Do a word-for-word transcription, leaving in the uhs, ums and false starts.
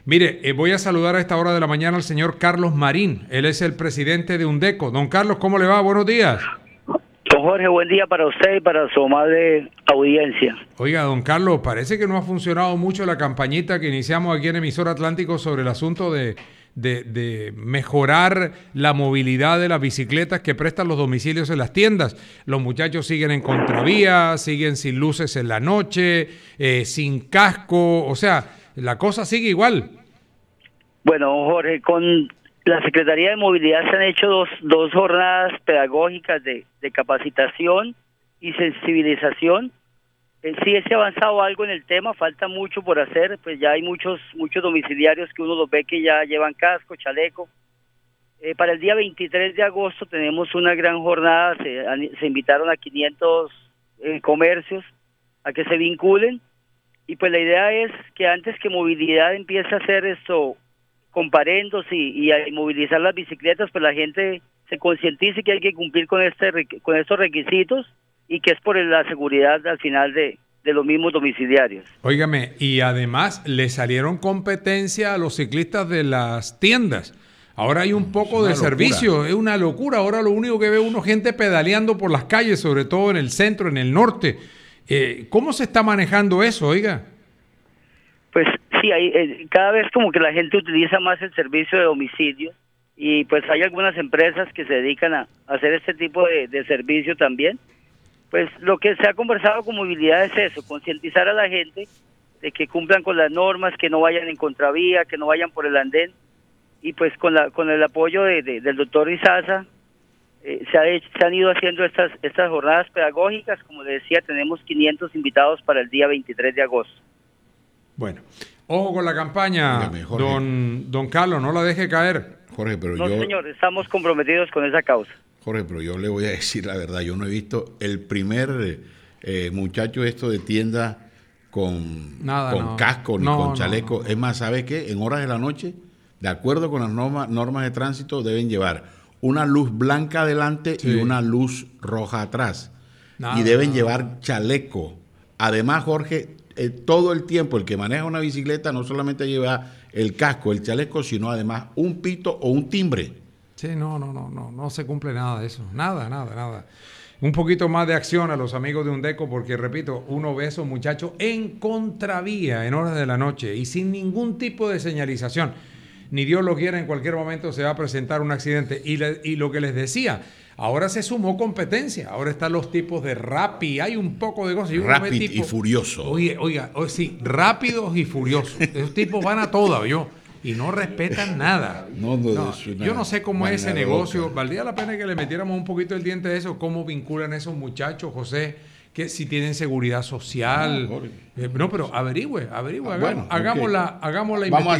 Mire, eh, voy a saludar a esta hora de la mañana al señor Carlos Marín. Él es el presidente de UNDECO. Don Carlos, ¿cómo le va? Buenos días. Don Jorge, buen día para usted y para su amable audiencia. Oiga, don Carlos, parece que no ha funcionado mucho la campañita que iniciamos aquí en Emisor Atlántico sobre el asunto de, de, de mejorar la movilidad de las bicicletas que prestan los domicilios en las tiendas. Los muchachos siguen en contravía, siguen sin luces en la noche, eh, sin casco, o sea, la cosa sigue igual. Bueno, don Jorge, con la Secretaría de Movilidad se han hecho dos, dos jornadas pedagógicas de, de capacitación y sensibilización. Eh, sí se ha avanzado algo en el tema, falta mucho por hacer, pues ya hay muchos muchos domiciliarios que uno los ve que ya llevan casco, chaleco. Eh, para el día veintitrés de agosto tenemos una gran jornada, se, se invitaron a quinientos eh, comercios a que se vinculen, y pues la idea es que antes que movilidad empiece a hacer esto, comparendos y, y a movilizar las bicicletas, pues la gente se concientice que hay que cumplir con este con estos requisitos y que es por la seguridad al final de, de los mismos domiciliarios. Óigame, y además le salieron competencia a los ciclistas de las tiendas. Ahora hay un poco de servicio, es una locura. Ahora lo único que ve uno gente pedaleando por las calles, sobre todo en el centro, en el norte. Eh, ¿Cómo se está manejando eso, oiga? Pues sí, hay, eh, cada vez como que la gente utiliza más el servicio de domicilio y pues hay algunas empresas que se dedican a, a hacer este tipo de, de servicio también. Pues lo que se ha conversado con movilidad es eso, concientizar a la gente de que cumplan con las normas, que no vayan en contravía, que no vayan por el andén, y pues con la con el apoyo de, de, del doctor Izaza eh, se, ha hecho, se han ido haciendo estas estas jornadas pedagógicas. Como le decía, tenemos quinientos invitados para el día veintitrés de agosto. Bueno, ojo con la campaña, Dígame, don, don Carlos, no la deje caer. Jorge, pero no, yo... señor, estamos comprometidos con esa causa. Jorge, pero yo le voy a decir la verdad, yo no he visto el primer eh, muchacho esto de tienda con, Nada, con no. casco ni no, con chaleco. No, no. Es más, ¿sabe qué? En horas de la noche, de acuerdo con las normas, normas de tránsito, deben llevar una luz blanca adelante sí. y una luz roja atrás. Nada, y deben nada. llevar chaleco. Además, Jorge, eh, todo el tiempo el que maneja una bicicleta no solamente lleva el casco, el chaleco, sino además un pito o un timbre. Sí, no, no, no, no, no se cumple nada de eso. Nada, nada, nada. Un poquito más de acción a los amigos de UNDECO, porque repito, uno ve a esos muchachos en contravía en horas de la noche y sin ningún tipo de señalización. Ni Dios lo quiera, en cualquier momento se va a presentar un accidente. Y, le, y lo que les decía, ahora se sumó competencia. Ahora están los tipos de Rappi, hay un poco de cosas. Rápido y furioso. Oye, oiga, oiga, sí, rápidos y furiosos. Esos tipos van a todas, yo. Y no respetan nada. No, no, no, yo no sé cómo es ese negocio. Loca. Valdría la pena que le metiéramos un poquito el diente de eso. ¿Cómo vinculan esos muchachos, José? Que si tienen seguridad social. No, eh, no pero averigüe, averigüe. Ah, hagamos, bueno, okay. hagamos la, hagamos la investigación.